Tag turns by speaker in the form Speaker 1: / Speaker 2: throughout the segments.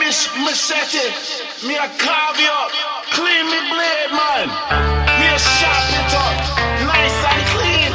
Speaker 1: Irish machete. Me a carve you up, clean me blade, man. Me a sharp it up, nice and clean.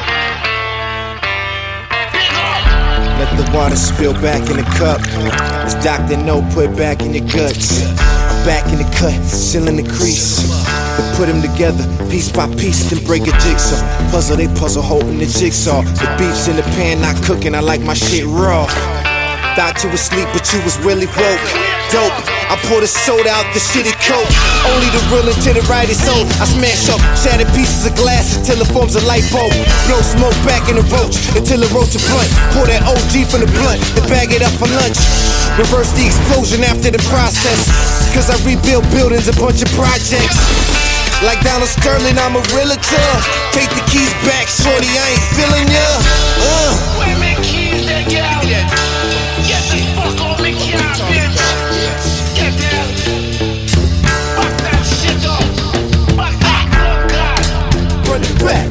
Speaker 1: Big up.
Speaker 2: Let the water spill back in the cup. As Dr. No put back in your guts. I'm back in the cut, still in the crease. We put them together, piece by piece, then break a jigsaw. Puzzle, they puzzle, holding the jigsaw. The beef's in the pan, not cooking, I like my shit raw. Thought you was asleep, but you was really woke. Dope, I pour the soda out the shitty coke. Only the real until the right is sold. I smash up shattered pieces of glass until it forms a light bulb. Blow smoke back in the roach until it roasts a blunt. Pour that OG from the blunt and bag it up for lunch. Reverse the explosion after the process. Cause I rebuild buildings, a bunch of projects. Like Donald Sterling, I'm a realtor. Take the keys back, shorty, I ain't feeling ya.
Speaker 1: Where my keys that gal? Get the fuck off me, car, bitch. Get down. Fuck that shit up. Fuck that, oh God.
Speaker 2: Run it back.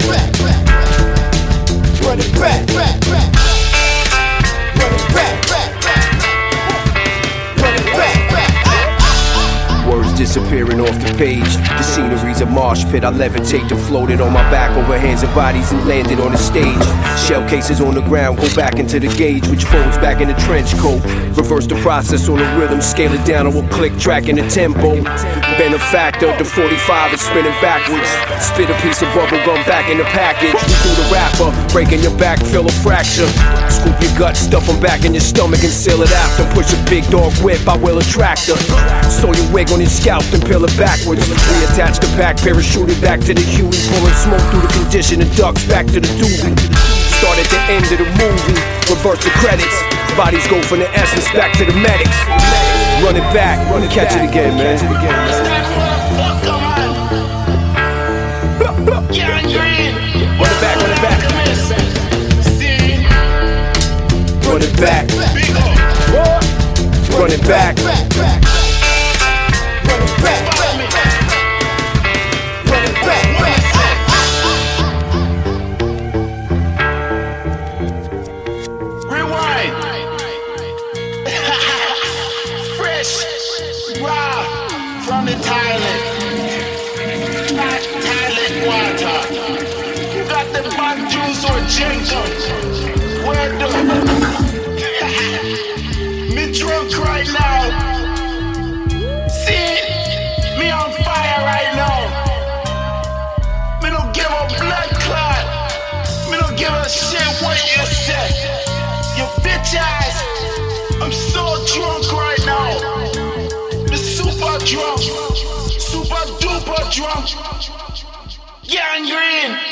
Speaker 2: Run it back. Run it back.
Speaker 3: Words disappearing off the page. The scenery's a marsh pit. I levitate and floated on my back over hands and bodies and landed on the stage. Shell cases on the ground, go back into the gauge, which folds back in the trench coat. Reverse the process on the rhythm, scale it down to a click track in the tempo. Benefactor, the 45 is spinning backwards. Spit a piece of bubble gum back in the package. We through the wrapper, breaking your back, feel a fracture. Scoop your gut, stuff them back in your stomach and seal it after. Push a big dog whip, I will a tractor. Sew your wig on his scalp and peel it backwards. Reattach the pack, parachute it back to the Huey. Pouring smoke through the condition and ducks back to the doobie. Start at the end of the movie, reverse the credits. Bodies go from the essence back to the medics. Run it back, catch it again, man. Run it back, run it back. Run it back. Run it back.
Speaker 1: Rewind. Fresh, raw from the Thailand. Thailand water. You got the bun juice or ginger? Where the me drunk right now. See, me on fire right now. Me don't give a blood clot. Me don't give a shit what you say. You bitch ass. I'm so drunk right now. Me super drunk. Super duper drunk. Gangrene.